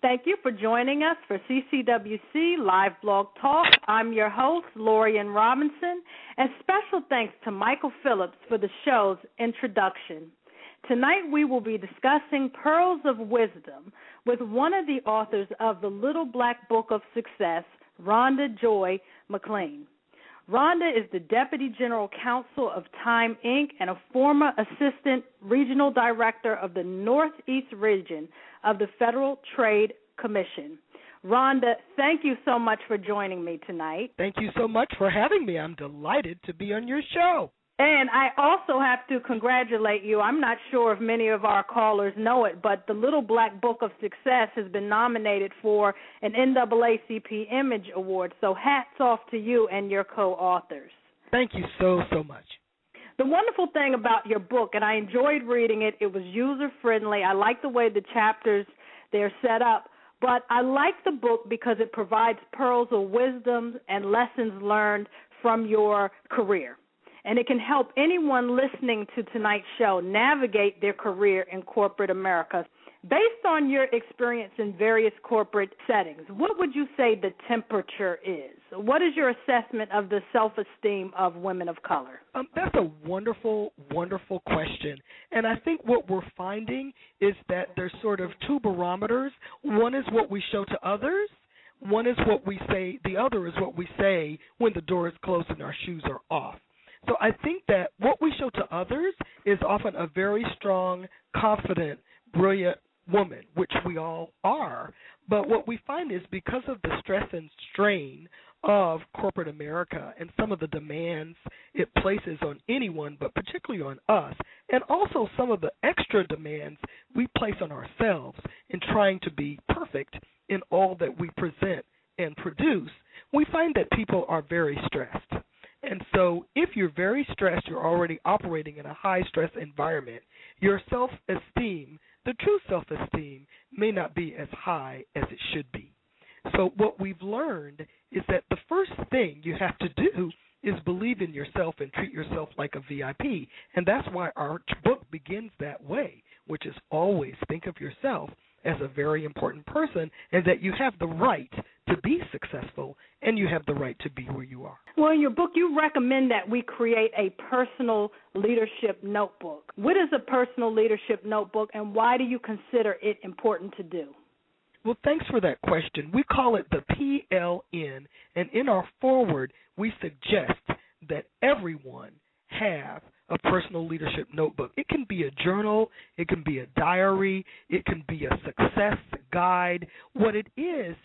Thank you for joining us for CCWC Live Blog Talk. I'm your host, Lorian Robinson, and special thanks to Michael Phillips for the show's introduction. Tonight we will be discussing Pearls of Wisdom with one of the authors of the Little Black Book of Success, Rhonda Joy McLean. Rhonda is the Deputy General Counsel of Time, Inc. and a former Assistant Regional Director of the Northeast Region of the Federal Trade Commission. Rhonda, thank you so much for joining me tonight. Thank you so much for having me. I'm delighted to be on your show. And I also have to congratulate you. I'm not sure if many of our callers know it, but the Little Black Book of Success has been nominated for an NAACP Image Award. So hats off to you and your co-authors. Thank you so much. The wonderful thing about your book, and I enjoyed reading it, it was user-friendly. I like the way the chapters, they're set up. But I like the book because it provides pearls of wisdom and lessons learned from your career. And it can help anyone listening to tonight's show navigate their career in corporate America. Based on your experience in various corporate settings, what would you say the temperature is? What is your assessment of the self-esteem of women of color? That's a wonderful, wonderful question. And I think what we're finding is that there's sort of two barometers. One is what we show to others. One is what we say. The other is what we say when the door is closed and our shoes are off. So I think that what we show to others is often a very strong, confident, brilliant woman, which we all are. But what we find is because of the stress and strain of corporate America and some of the demands it places on anyone, but particularly on us, and also some of the extra demands we place on ourselves in trying to be perfect in all that we present and produce, we find that people are very stressed. And so if you're very stressed, you're already operating in a high-stress environment, your self-esteem, the true self-esteem, may not be as high as it should be. So what we've learned is that the first thing you have to do is believe in yourself and treat yourself like a VIP. And that's why our book begins that way, which is always think of yourself as a very important person and that you have the right to be successful and you have the right to be where you are. Well, in your book, you recommend that we create a personal leadership notebook. What is a personal leadership notebook, and why do you consider it important to do? Well, thanks for that question. We call it the PLN, and in our foreword, we suggest that everyone have a personal leadership notebook. It can be a journal, it can be a diary, it can be a success guide. What it is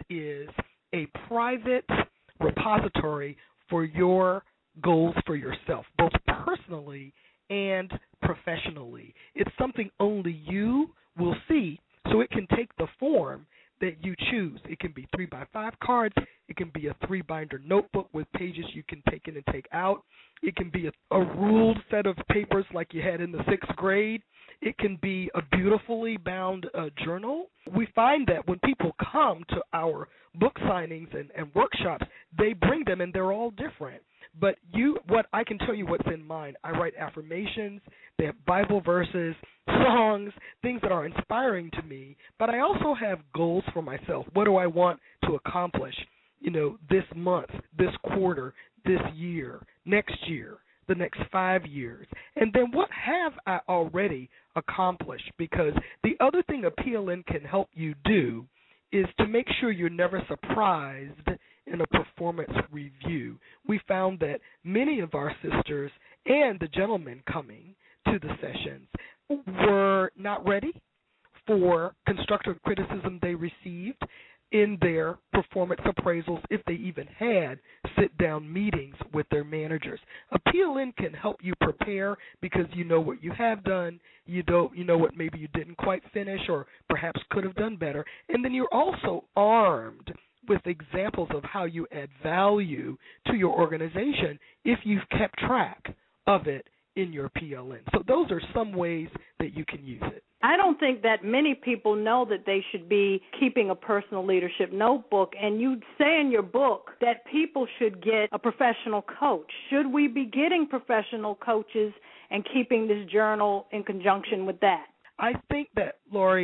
a private repository for your goals for yourself, both personally and professionally. It's something only you will see, so it can take the form that you choose. It can be 3x5 cards. It can be a 3-binder notebook with pages you can take in and take out. It can be a ruled set of papers like you had in the 6th grade. It can be a beautifully bound journal. We find that when people come to our book signings and workshops, they bring them and they're all different. But what I can tell you what's in mine. I write affirmations, they have Bible verses, songs, things that are inspiring to me. But I also have goals for myself. What do I want to accomplish, this month, this quarter, this year, next year, the next 5 years? And then what have I already accomplished? Because the other thing a PLN can help you do is to make sure you're never surprised in a performance review. We found that many of our sisters and the gentlemen coming to the sessions were not ready for constructive criticism they received in their performance appraisals, if they even had sit-down meetings with their managers. A PLN can help you prepare because you know what you have done, you know what maybe you didn't quite finish or perhaps could have done better, and then you're also armed with examples of how you add value to your organization if you've kept track of it in your PLN. So those are some ways that you can use it. I don't think that many people know that they should be keeping a personal leadership notebook, and you say in your book that people should get a professional coach. Should we be getting professional coaches and keeping this journal in conjunction with that? I think that, Lori,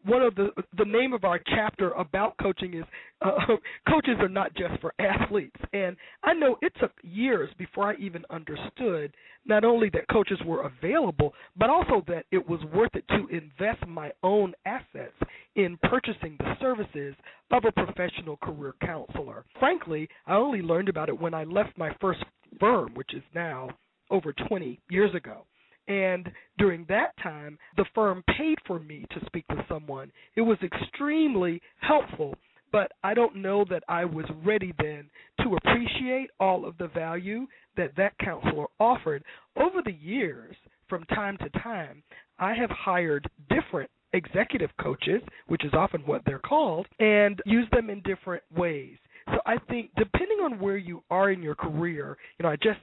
one of the name of our chapter about coaching is coaches are not just for athletes. And I know it took years before I even understood not only that coaches were available, but also that it was worth it to invest my own assets in purchasing the services of a professional career counselor. Frankly, I only learned about it when I left my first firm, which is now over 20 years ago. And during that time, the firm paid for me to speak with someone. It was extremely helpful, but I don't know that I was ready then to appreciate all of the value that that counselor offered. Over the years, from time to time, I have hired different executive coaches, which is often what they're called, and used them in different ways. So I think depending on where you are in your career, I just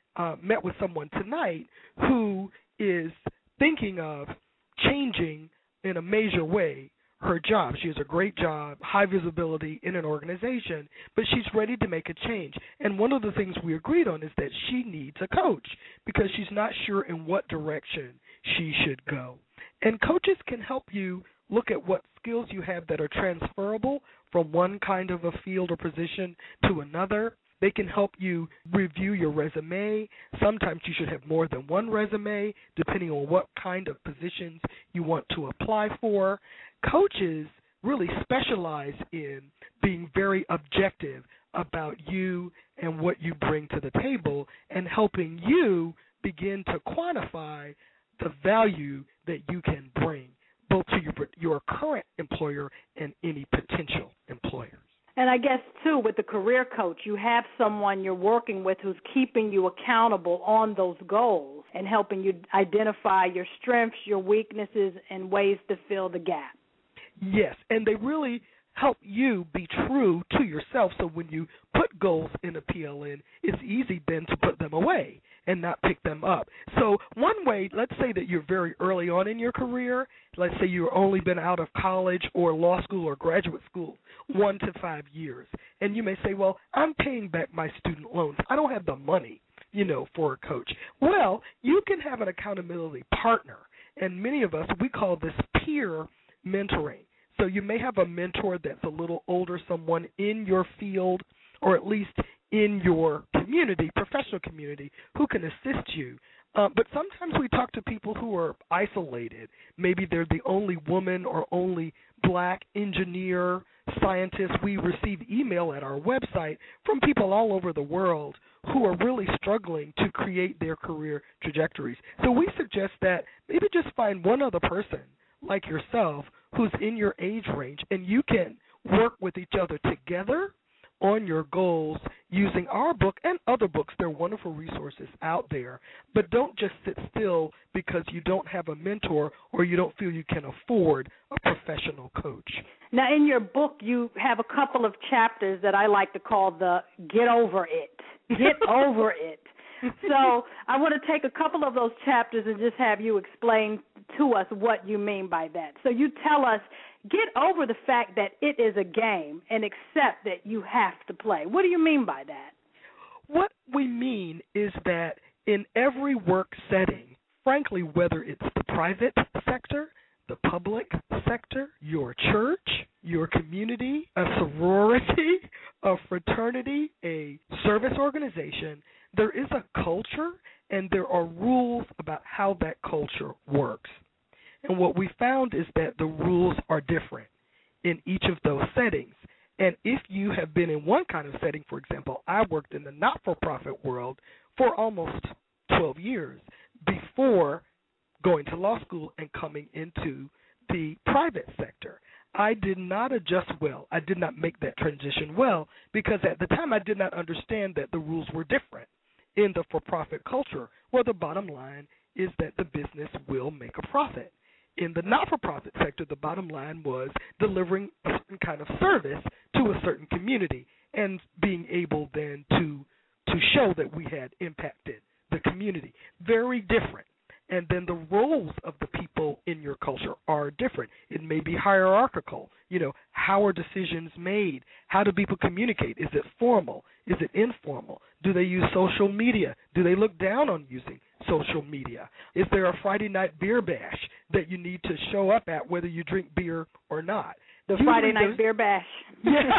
met with someone tonight who is thinking of changing in a major way her job. She has a great job, high visibility in an organization, but she's ready to make a change. And one of the things we agreed on is that she needs a coach because she's not sure in what direction she should go. And coaches can help you look at what skills you have that are transferable from one kind of a field or position to another. They can help you review your resume. Sometimes you should have more than one resume, depending on what kind of positions you want to apply for. Coaches really specialize in being very objective about you and what you bring to the table and helping you begin to quantify the value that you can bring both to your current employer and any potential employers. And I guess, too, with the career coach, you have someone you're working with who's keeping you accountable on those goals and helping you identify your strengths, your weaknesses, and ways to fill the gap. Yes, and they really help you be true to yourself. So when you put goals in a PLN, it's easy then to put them away and not pick them up. So one way, let's say that you're very early on in your career. Let's say you've only been out of college or law school or graduate school 1 to 5 years. And you may say, well, I'm paying back my student loans. I don't have the money, for a coach. Well, you can have an accountability partner. And many of us, we call this peer mentoring. So you may have a mentor that's a little older, someone in your field or at least in your community, professional community, who can assist you. But sometimes we talk to people who are isolated. Maybe they're the only woman or only black engineer, scientist. We receive email at our website from people all over the world who are really struggling to create their career trajectories. So we suggest that maybe just find one other person like yourself who's in your age range, and you can work with each other together on your goals using our book and other books. There are wonderful resources out there. But don't just sit still because you don't have a mentor or you don't feel you can afford a professional coach. Now, in your book, you have a couple of chapters that I like to call the get over it. Get over it. So I want to take a couple of those chapters and just have you explain to us what you mean by that. So you tell us, get over the fact that it is a game and accept that you have to play. What do you mean by that? What we mean is that in every work setting, frankly, whether it's the private sector, the public sector, your church, your community, a sorority, a fraternity, a service organization, there is a culture and there are rules about how that culture works. And what we found is that the rules are different in each of those settings. And if you have been in one kind of setting, for example, I worked in the not-for-profit world for almost 12 years before going to law school and coming into the private sector. I did not adjust well. I did not make that transition well because at the time I did not understand that the rules were different in the for-profit culture, where the bottom line is that the business will make a profit. In the not-for-profit sector, the bottom line was delivering a certain kind of service to a certain community and being able then to show that we had impacted the community. Very different. And then the roles of the people people in your culture are different. It may be hierarchical. How are decisions made? How do people communicate? Is it formal? Is it informal? Do they use social media? Do they look down on using social media? Is there a Friday night beer bash that you need to show up at whether you drink beer or not? The Friday night beer bash. Yeah.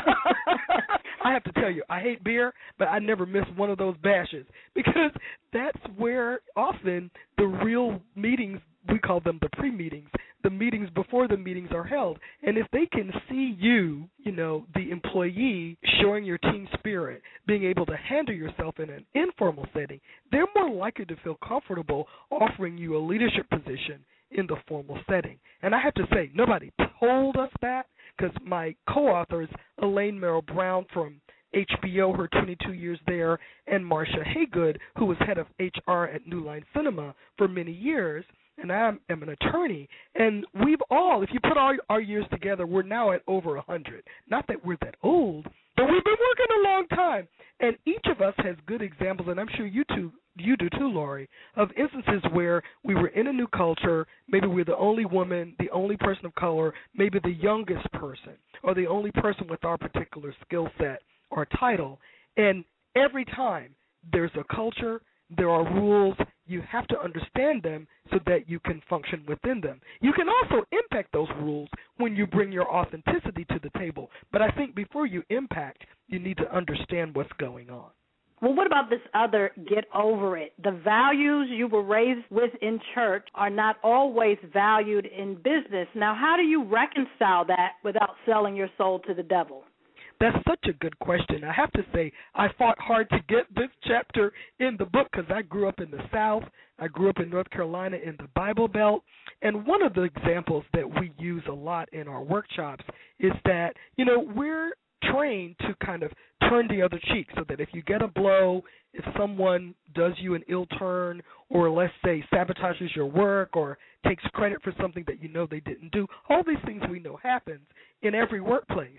I have to tell you, I hate beer, but I never miss one of those bashes because that's where often the real meetings, we call them the pre-meetings, the meetings before the meetings are held. And if they can see you, the employee, showing your team spirit, being able to handle yourself in an informal setting, they're more likely to feel comfortable offering you a leadership position in the formal setting. And I have to say, nobody told us that, because my co-authors, Elaine Merrill Brown from HBO, her 22 years there, and Marcia Haygood, who was head of HR at New Line Cinema for many years, and I am an attorney, and we've all, if you put all our years together, we're now at over 100. Not that we're that old, but we've been working a long time. And each of us has good examples, and I'm sure you do too, Lori, of instances where we were in a new culture, maybe we're the only woman, the only person of color, maybe the youngest person, or the only person with our particular skill set or title. And every time there's a culture, there are rules, you have to understand them so that you can function within them. You can also impact those rules when you bring your authenticity to the table. But I think before you impact, you need to understand what's going on. Well, what about this other get over it? The values you were raised with in church are not always valued in business. Now, how do you reconcile that without selling your soul to the devil? That's such a good question. I have to say, I fought hard to get this chapter in the book because I grew up in the South. I grew up in North Carolina in the Bible Belt. And one of the examples that we use a lot in our workshops is that, we're trained to kind of turn the other cheek so that if you get a blow, if someone does you an ill turn or, let's say, sabotages your work or takes credit for something that they didn't do, all these things we know happens in every workplace.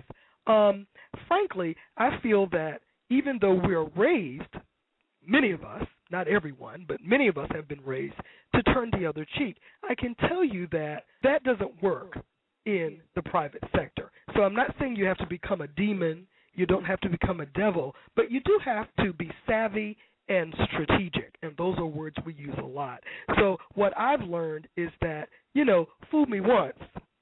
Frankly, I feel that even though we're raised, many of us, not everyone, but many of us have been raised to turn the other cheek, I can tell you that that doesn't work in the private sector. So I'm not saying you have to become a demon, you don't have to become a devil, but you do have to be savvy and strategic, and those are words we use a lot. So what I've learned is that, fool me once,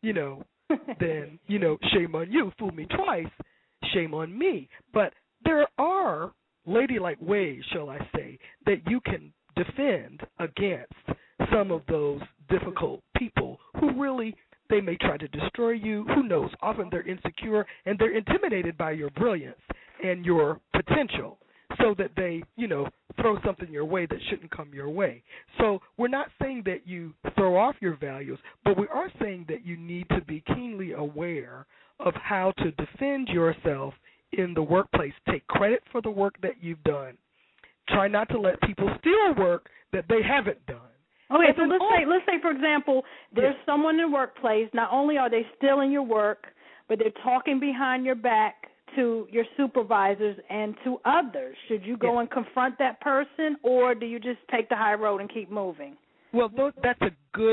then, shame on you. Fool me twice, shame on me. But there are ladylike ways, shall I say, that you can defend against some of those difficult people who really, they may try to destroy you. Who knows? Often they're insecure and they're intimidated by your brilliance and your potential so that they, throw something your way that shouldn't come your way. So we're not saying that you throw off your values, but we are saying that you need to be keenly aware of how to defend yourself in the workplace. Take credit for the work that you've done. Try not to let people steal work that they haven't done. Okay, so let's say, for example, there's someone in the workplace. Not only are they stealing your work, but they're talking behind your back to your supervisors and to others. Should you go and confront that person, or do you just take the high road and keep moving? Well, that's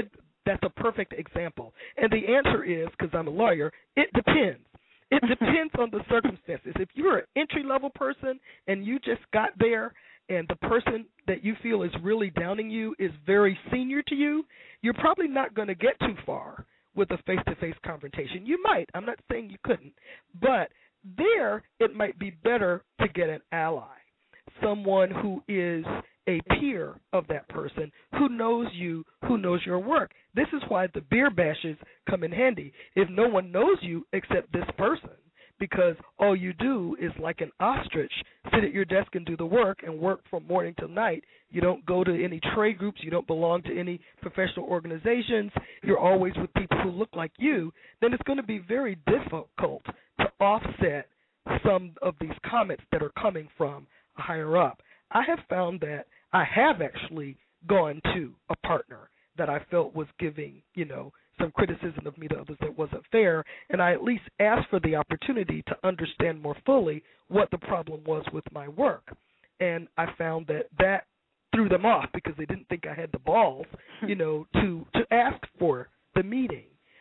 a perfect example. And the answer is, because I'm a lawyer, it depends. It depends on the circumstances. If you're an entry-level person and you just got there and the person that you feel is really downing you is very senior to you, you're probably not going to get too far with a face-to-face confrontation. You might. I'm not saying you couldn't. But there it might be better to get an ally, someone who is a peer of that person, who knows you, who knows your work. This is why the beer bashes come in handy. If no one knows you except this person, because all you do is like an ostrich, sit at your desk and do the work and work from morning till night. You don't go to any trade groups. You don't belong to any professional organizations. You're always with people who look like you. Then it's going to be very difficult to offset some of these comments that are coming from a higher up. I have found that I have actually gone to a partner that I felt was giving, some criticism of me to others that wasn't fair, and I at least asked for the opportunity to understand more fully what the problem was with my work. And I found that threw them off because they didn't think I had the balls, to ask for the meeting.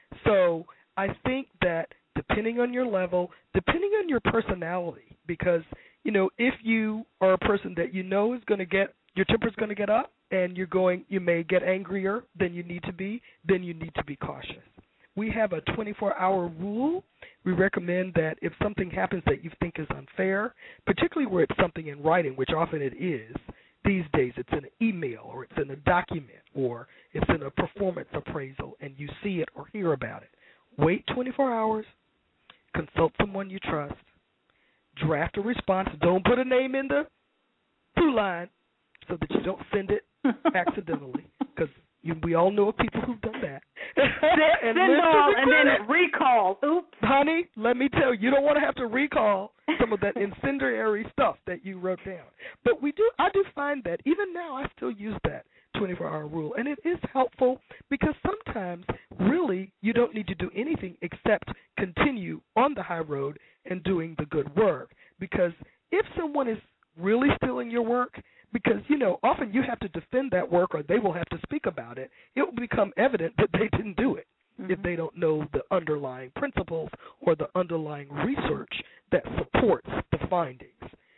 So I think that depending on your level, depending on your personality, because, if you are a person that is going to get, your temper's going to get up and you may get angrier than you need to be, then you need to be cautious. We have a 24-hour rule. We recommend that if something happens that you think is unfair, particularly where it's something in writing, which often it is, these days it's in an email or it's in a document or it's in a performance appraisal and you see it or hear about it, wait 24 hours, consult someone you trust, draft a response. Don't put a name in the through line so that you don't send it accidentally, because we all know of people who've done that. Send all and then recall. Oops. Honey, let me tell you, you don't want to have to recall some of that incendiary stuff that you wrote down. But I do find that even now I still use that 24-hour rule, and it is helpful because sometimes really you don't need to do anything except continue on the high road and doing the good work. Because if someone is really stealing your work, because, often you have to defend that work or they will have to speak about it, it will become evident that they didn't do it if they don't know the underlying principles or the underlying research that supports the findings.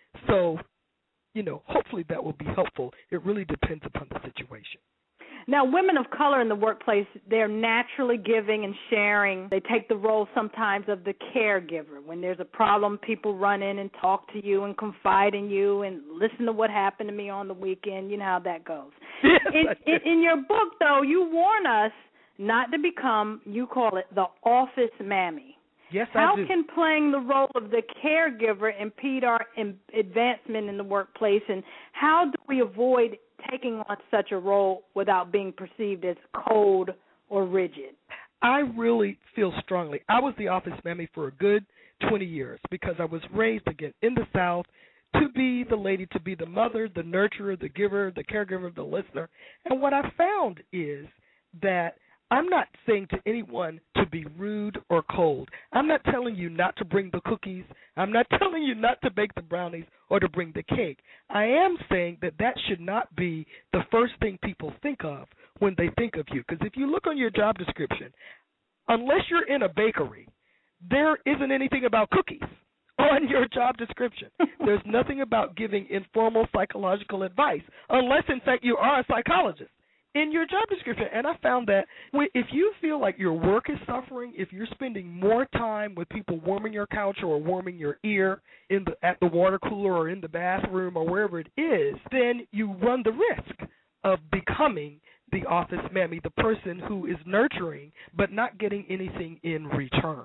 So, hopefully that will be helpful. It really depends upon the situation. Now, women of color in the workplace, they're naturally giving and sharing. They take the role sometimes of the caregiver. When there's a problem, people run in and talk to you and confide in you and listen to what happened to me on the weekend. You know how that goes. Yes, in your book, though, you warn us not to become, you call it, the office mammy. Yes, I do. How can playing the role of the caregiver impede our advancement in the workplace, and how do we avoid taking on such a role without being perceived as cold or rigid? I really feel strongly. I was the office mammy for a good 20 years because I was raised, again, in the South to be the lady, to be the mother, the nurturer, the giver, the caregiver, the listener. And what I found is that I'm not saying to anyone to be rude or cold. I'm not telling you not to bring the cookies. I'm not telling you not to bake the brownies or to bring the cake. I am saying that should not be the first thing people think of when they think of you. Because if you look on your job description, unless you're in a bakery, there isn't anything about cookies on your job description. There's nothing about giving informal psychological advice, unless, in fact, you are a psychologist in your job description. And I found that if you feel like your work is suffering, if you're spending more time with people warming your couch or warming your ear at the water cooler or in the bathroom or wherever it is, then you run the risk of becoming the office mammy, the person who is nurturing but not getting anything in return.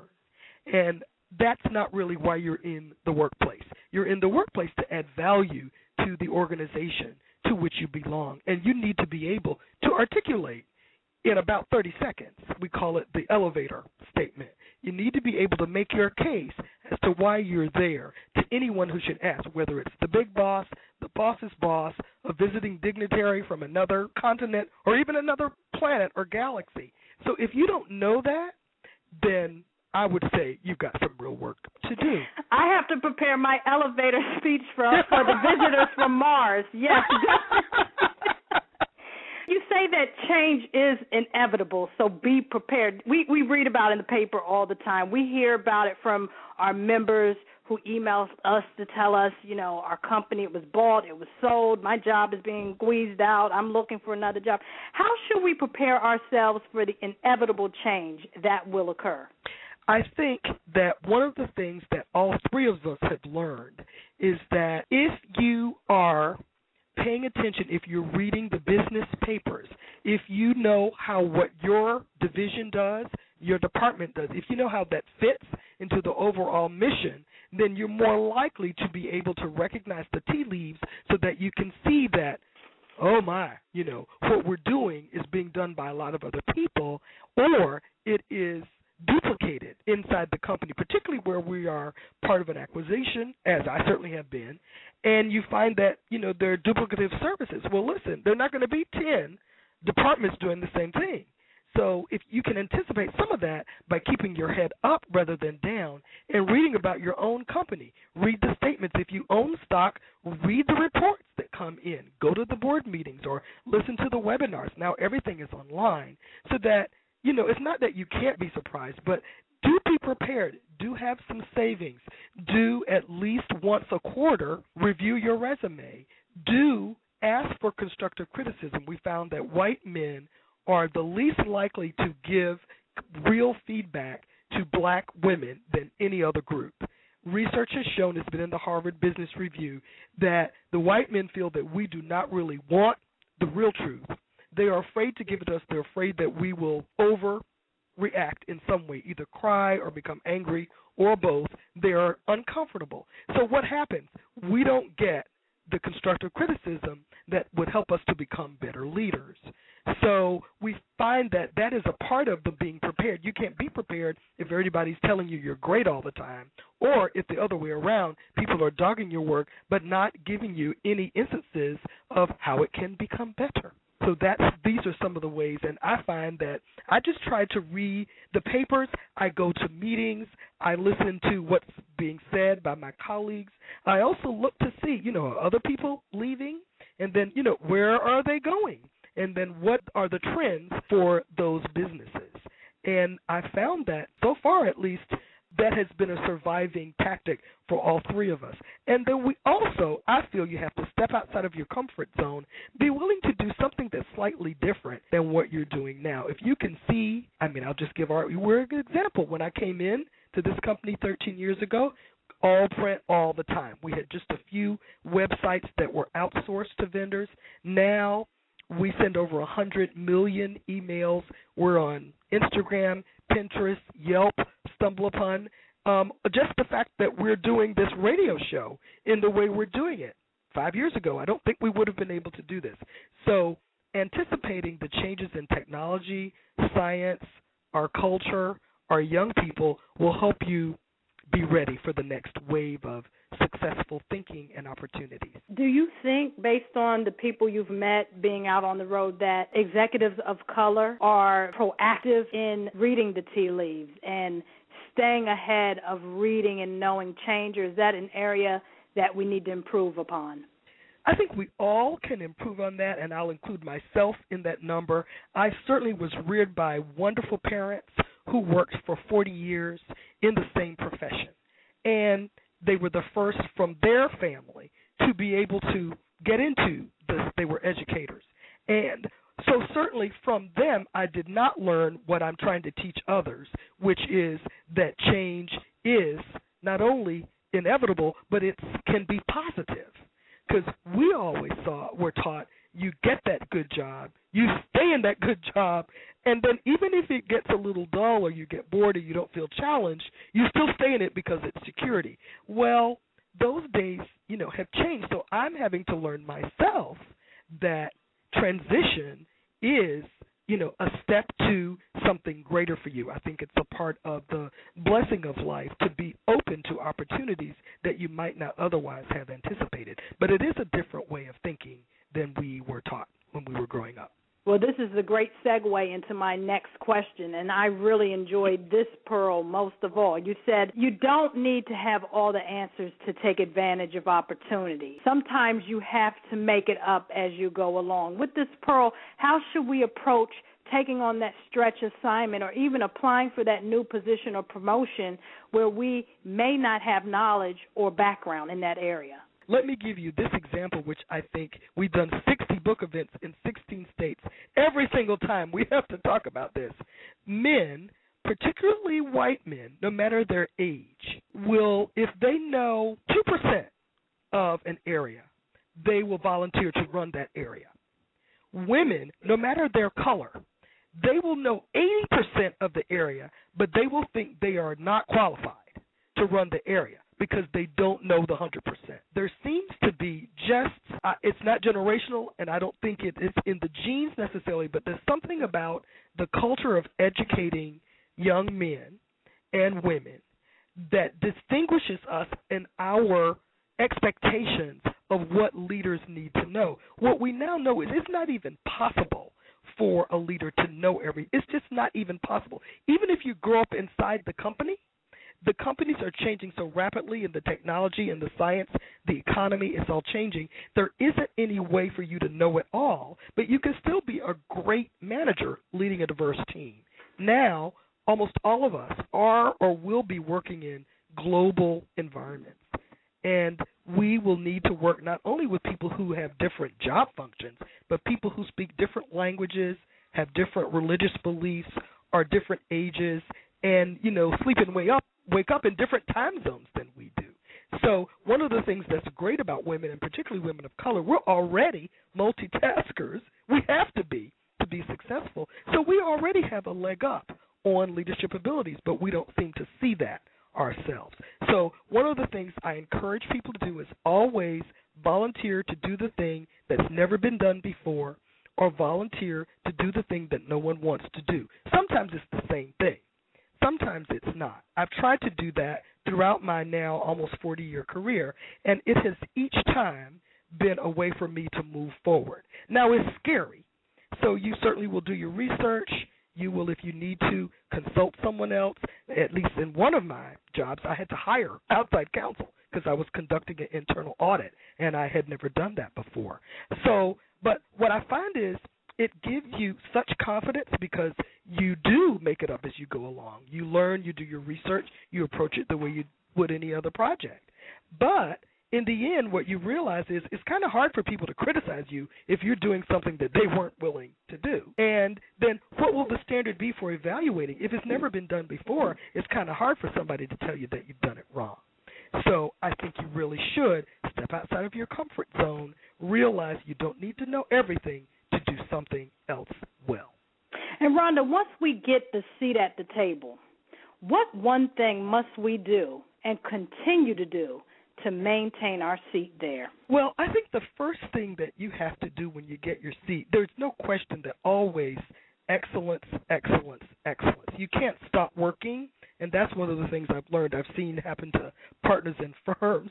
And that's not really why you're in the workplace. You're in the workplace to add value to the organization to which you belong, and you need to be able to articulate in about 30 seconds. We call it the elevator statement. You need to be able to make your case as to why you're there to anyone who should ask, whether it's the big boss, the boss's boss, a visiting dignitary from another continent, or even another planet or galaxy. So if you don't know that, then I would say you've got some real work to do. I have to prepare my elevator speech for the visitors from Mars. Yes. You say that change is inevitable, so be prepared. We read about it in the paper all the time. We hear about it from our members who email us to tell us, our company, it was bought, it was sold, my job is being squeezed out, I'm looking for another job. How should we prepare ourselves for the inevitable change that will occur? I think that one of the things that all three of us have learned is that if you are paying attention, if you're reading the business papers, if you know how what your division does, your department does, if you know how that fits into the overall mission, then you're more likely to be able to recognize the tea leaves so that you can see that, oh my, what we're doing is being done by a lot of other people, or it is duplicated inside the company, particularly where we are part of an acquisition, as I certainly have been, and you find that, there are duplicative services. Well, listen, there are not going to be 10 departments doing the same thing. So if you can anticipate some of that by keeping your head up rather than down and reading about your own company. Read the statements. If you own stock, read the reports that come in. Go to the board meetings or listen to the webinars. Now everything is online so that, it's not that you can't be surprised, but do be prepared. Do have some savings. Do at least once a quarter review your resume. Do ask for constructive criticism. We found that white men are the least likely to give real feedback to black women than any other group. Research has shown, it's been in the Harvard Business Review, that the white men feel that we do not really want the real truth. They are afraid to give it to us. They're afraid that we will overreact in some way, either cry or become angry or both. They are uncomfortable. So what happens? We don't get the constructive criticism that would help us to become better leaders. So we find that that is a part of the being prepared. You can't be prepared if everybody's telling you you're great all the time, or if the other way around, people are dogging your work but not giving you any instances of how it can become better. So these are some of the ways, and I find that I just try to read the papers. I go to meetings. I listen to what's being said by my colleagues. I also look to see, are other people leaving? And then, where are they going? And then what are the trends for those businesses? And I found that, so far at least, that has been a surviving tactic for all three of us. And then we also, I feel you have to step outside of your comfort zone, be willing to do something that's slightly different than what you're doing now. If you can see, I'll just give we're a good example. When I came in to this company 13 years ago, all print all the time. We had just a few websites that were outsourced to vendors. Now we send over 100 million emails. We're on Instagram, Pinterest, Yelp, StumbleUpon. Just the fact that we're doing this radio show in the way we're doing it. 5 years ago, I don't think we would have been able to do this. So anticipating the changes in technology, science, our culture, our young people will help you be ready for the next wave of successful thinking and opportunities. Do you think, based on the people you've met being out on the road, that executives of color are proactive in reading the tea leaves and staying ahead of reading and knowing change, or is that an area that we need to improve upon? I think we all can improve on that, and I'll include myself in that number. I certainly was reared by wonderful parents who worked for 40 years in the same profession, and they were the first from their family to be able to get into this. They were educators. And so certainly from them, I did not learn what I'm trying to teach others, which is that change is not only inevitable, but it can be positive. Because we always were taught you get that good job, you stay in that good job, and then even if it gets a little dull or you get bored or you don't feel challenged, you still stay in it because it's security. Well, those days, have changed. So I'm having to learn myself that transition is, a step to something greater for you. I think it's a part of the blessing of life to be open to opportunities that you might not otherwise have anticipated. But it is a different way of thinking than we were taught when we were growing up. Well, this is a great segue into my next question, and I really enjoyed this, Pearl, most of all. You said you don't need to have all the answers to take advantage of opportunity. Sometimes you have to make it up as you go along. With this, Pearl, how should we approach taking on that stretch assignment or even applying for that new position or promotion where we may not have knowledge or background in that area? Let me give you this example, which I think we've done 60 book events in 16 states. Every single time we have to talk about this. Men, particularly white men, no matter their age, will, if they know 2% of an area, they will volunteer to run that area. Women, no matter their color, they will know 80% of the area, but they will think they are not qualified to run the area, because they don't know the 100%. There seems to be it's not generational, and I don't think it's in the genes necessarily, but there's something about the culture of educating young men and women that distinguishes us in our expectations of what leaders need to know. What we now know is it's not even possible for a leader to know it's just not even possible. Even if you grow up inside the companies are changing so rapidly, and the technology and the science, the economy, it's all changing. There isn't any way for you to know it all, but you can still be a great manager leading a diverse team. Now, almost all of us are or will be working in global environments, and we will need to work not only with people who have different job functions, but people who speak different languages, have different religious beliefs, are different ages, and, sleep and wake up in different time zones than we do. So one of the things that's great about women, and particularly women of color, we're already multitaskers. We have to be successful. So we already have a leg up on leadership abilities, but we don't seem to see that ourselves. So one of the things I encourage people to do is always volunteer to do the thing that's never been done before, or volunteer to do the thing that no one wants to do. Sometimes it's the same thing. Sometimes it's not. I've tried to do that throughout my now almost 40-year career, and it has each time been a way for me to move forward. Now, it's scary, so you certainly will do your research. You will, if you need to, consult someone else. At least in one of my jobs, I had to hire outside counsel because I was conducting an internal audit, and I had never done that before. So, but what I find is it gives you such confidence because you do make it up as you go along. You learn, you do your research, you approach it the way you would any other project. But in the end, what you realize is it's kind of hard for people to criticize you if you're doing something that they weren't willing to do. And then what will the standard be for evaluating? If it's never been done before, it's kind of hard for somebody to tell you that you've done it wrong. So I think you really should step outside of your comfort zone, realize you don't need to know everything to do something else well. And Rhonda, once we get the seat at the table, what one thing must we do and continue to do to maintain our seat there? Well, I think the first thing that you have to do when you get your seat, there's no question that always excellence, excellence, excellence. You can't stop working, and that's one of the things I've learned. I've seen happen to partners in firms,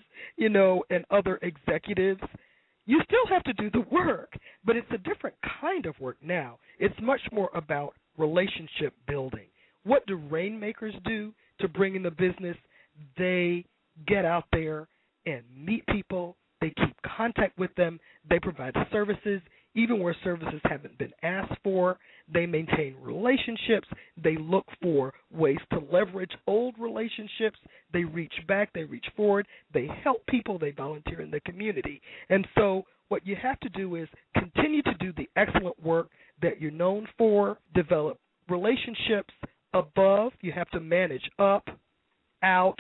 and other executives. You still have to do the work, but it's a different kind of work now. It's much more about relationship building. What do rainmakers do to bring in the business? They get out there and meet people. They keep contact with them. They provide services, even where services haven't been asked for. They maintain relationships. They look for ways to leverage old relationships. They reach back. They reach forward. They help people. They volunteer in the community. And so what you have to do is continue to do the excellent work that you're known for, develop relationships above. You have to manage up, out,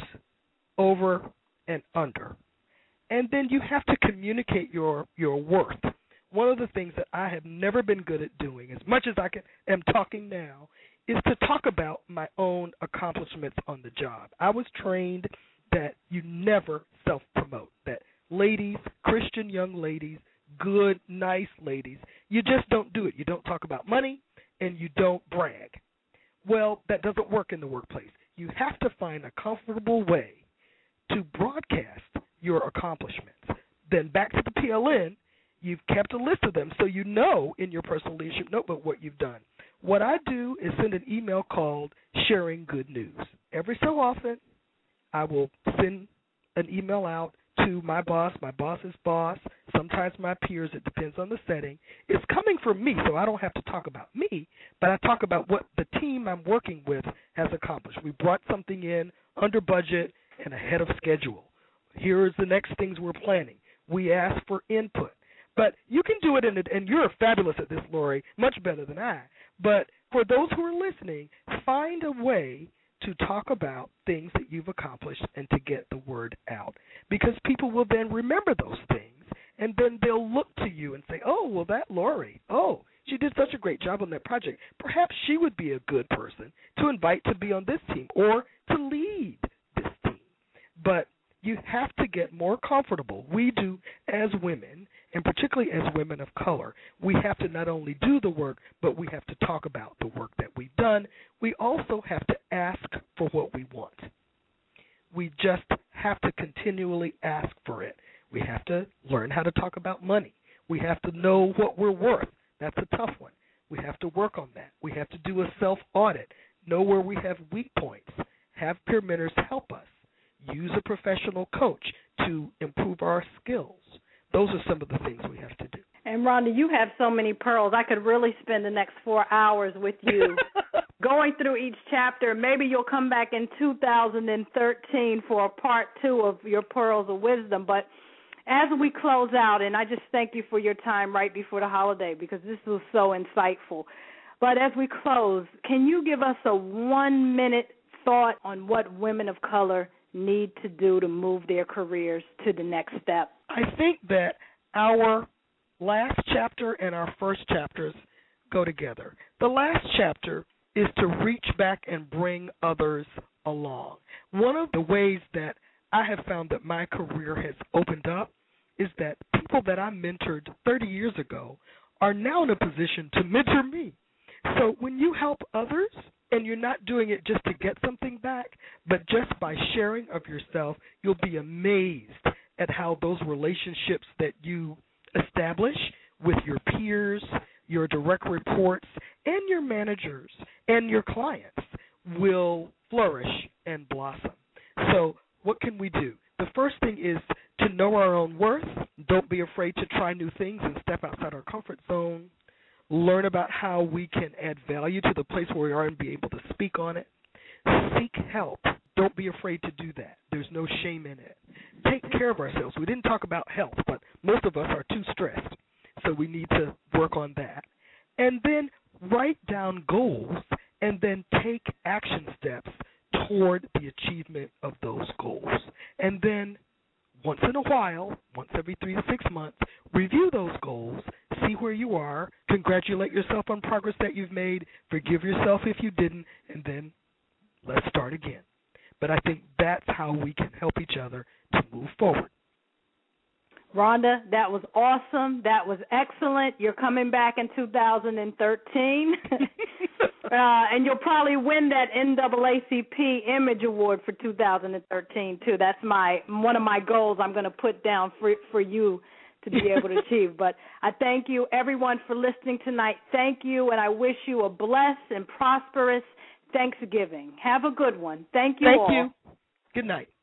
over, and under. And then you have to communicate your worth. One of the things that I have never been good at doing, as much as I am talking now, is to talk about my own accomplishments on the job. I was trained that you never self-promote, that ladies, Christian young ladies, good, nice ladies, you just don't do it. You don't talk about money, and you don't brag. Well, that doesn't work in the workplace. You have to find a comfortable way to broadcast your accomplishments. Then back to the PLN, you've kept a list of them so you know in your personal leadership notebook what you've done. What I do is send an email called Sharing Good News. Every so often, I will send an email out to my boss's boss, sometimes my peers. It depends on the setting. It's coming from me, so I don't have to talk about me, but I talk about what the team I'm working with has accomplished. We brought something in under budget and ahead of schedule. Here is the next things we're planning. We ask for input. But you can do it, and you're fabulous at this, Lori, much better than I. But for those who are listening, find a way to talk about things that you've accomplished and to get the word out. Because people will then remember those things, and then they'll look to you and say, oh, well, that Lori, oh, she did such a great job on that project. Perhaps she would be a good person to invite to be on this team or to lead this team. But you have to get more comfortable. We do as women, and particularly as women of color. We have to not only do the work, but we have to talk about the work that we've done. We also have to ask for what we want. We just have to continually ask for it. We have to learn how to talk about money. We have to know what we're worth. That's a tough one. We have to work on that. We have to do a self-audit, know where we have weak points, have peer mentors help us, use a professional coach to improve our skills. Those are some of the things we have to do. And, Rhonda, you have so many pearls. I could really spend the next 4 hours with you going through each chapter. Maybe you'll come back in 2013 for a part 2 of your Pearls of Wisdom. But as we close out, and I just thank you for your time right before the holiday because this was so insightful. But as we close, can you give us a 1-minute thought on what women of color need to do to move their careers to the next step? I think that our last chapter and our first chapters go together. The last chapter is to reach back and bring others along. One of the ways that I have found that my career has opened up is that people that I mentored 30 years ago are now in a position to mentor me. So when you help others, and you're not doing it just to get something back, but just by sharing of yourself, you'll be amazed at how those relationships that you establish with your peers, your direct reports, and your managers and your clients will flourish and blossom. So what can we do? The first thing is to know our own worth. Don't be afraid to try new things and step outside our comfort zone. Learn about how we can add value to the place where we are and be able to speak on it. Seek help. Don't be afraid to do that. There's no shame in it. Take care of ourselves. We didn't talk about health, but most of us are too stressed, so we need to work on that. And then write down goals and then take action steps toward the achievement of those goals. And then once in a while, once every 3 to 6 months, review those goals, see where you are, congratulate yourself on progress that you've made, forgive yourself if you didn't, and then let's start again. But I think that's how we can help each other to move forward. Rhonda, that was awesome. That was excellent. You're coming back in 2013. And you'll probably win that NAACP Image Award for 2013, too. That's one of my goals I'm going to put down for you to be able to achieve. But I thank you, everyone, for listening tonight. Thank you, and I wish you a blessed and prosperous Thanksgiving. Have a good one. Thank you all. Thank you. Good night.